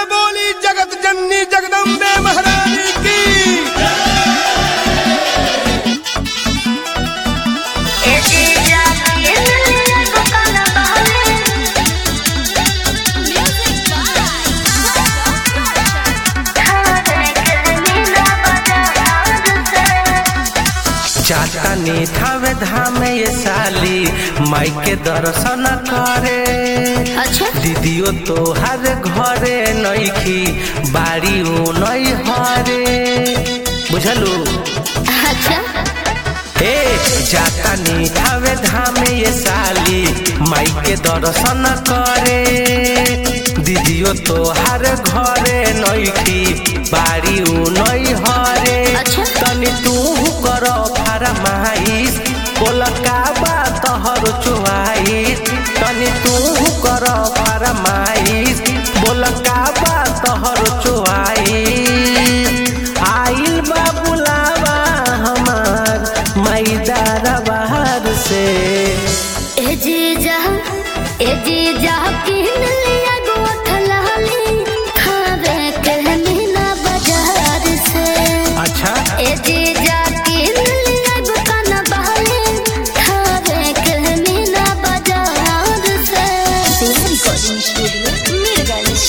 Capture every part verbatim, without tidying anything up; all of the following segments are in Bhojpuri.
से बोली जगत जननी जगदम्बे महारानी की। जाता नी थावे धामे ये साली माई के दर्शन करे। अच्छा दीदियो तो हर घरे नईखी बाड़ी ऊ नई हरे बुझलू। अच्छा ए जाता नी थावे धामे ये साली माई के दर्शन करे। दीदियो तो हर घरे नईखी बाड़ी ऊ नई हरे। अच्छा तनी तू करो फरमाइश बोल का बात हर चुआइस। तनी तू करो फरमाइश बोल का बात हर चुआइस। आइल बा बुलावा हमार मैदार बाहर से। ए जीजा ए जीजा किन लिया गोठला ली खावे के मीना बाजार से। अच्छा ए जीजा किन लिया दुकान बहले खावे के मीना बाजार से। Recording studio Mirganj.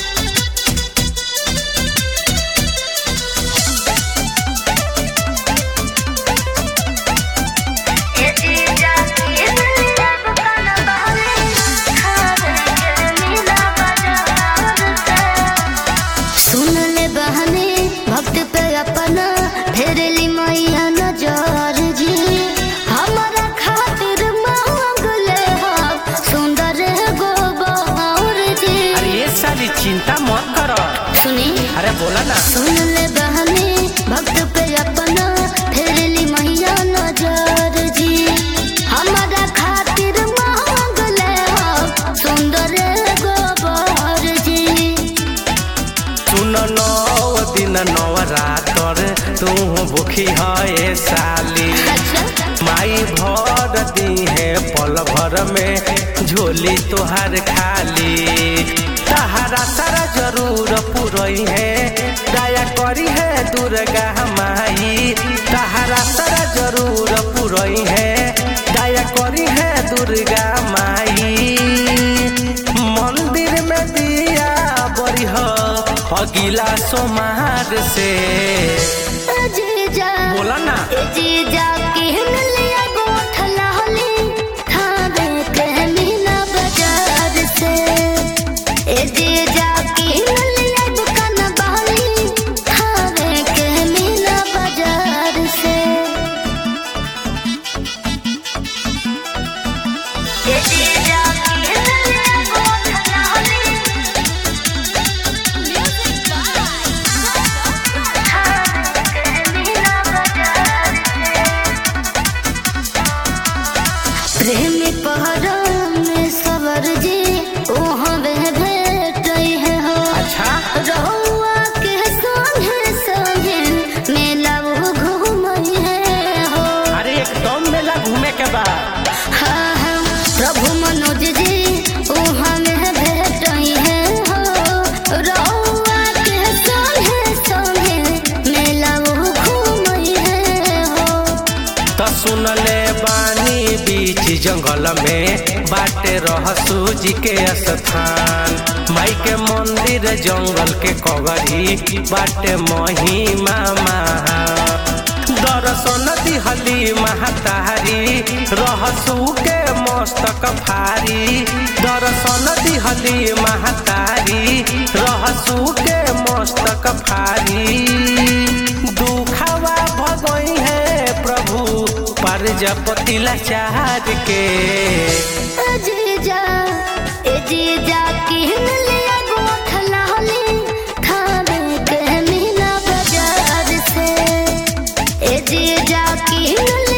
भक्त पे अपना फेरली मैया नजर जी। हमारा खातिर मांग ले सुंदर गोबर जी। अरे ये सारी चिंता मत करो। सुनी अरे बोला ना। सुन ले बहनी भक्त पे अपना फेरली मैया नजर जी। हमारा खातिर मांग ले सुंदर गोबर जी। सुन नौ दिन नवरातर तू भूखी है साली। माई भर दी है पल भर में झोली तुहार खाली। तहारा सारा जरूर पुरई है दया करी है दुर्गा माई। तहारा सारा जरूर पुरई है दया करी है दुर्गा माई। मंदिर में दिया बड़ी हो अगिला सोमार से। जीजा बोला ना। जीजा किन लिया गोठला ली खावे के मीना बाजार से। ए जीजा किन लिया दुकान बहली खावे के मीना बाजार से। ए जीजा किन लिया गोठला ली प्रेमी पहरा में सवर जी ओहाँ वह भेटई है हो। अच्छा रहुआ के संगे संगे मेला वो घूमई है हो। अरे एकदम मेला घूमे के बाद। हाँ हाँ प्रभु मनोज जी ओहाँ वह भेटई है हो। रहुआ के संगे संगे मेला वो घूमई है हो। तो सुन ले बानी बीच जंगल में बाटे रहसू जी के स्थान। माई के मंदिर जंगल के कगरी बाटे महिमा महान। दर्शन दिहली महतारी रहसू के मस्तक फारी। दर्शन दिहली महतारी रहसू के मस्तक फारी। दुखवा भगई है प्रभु प्रजापति लाचार के। जीजा ए जीजा किन लिया गोठला ली खावे के मीना बाजार से। ए जीजा किन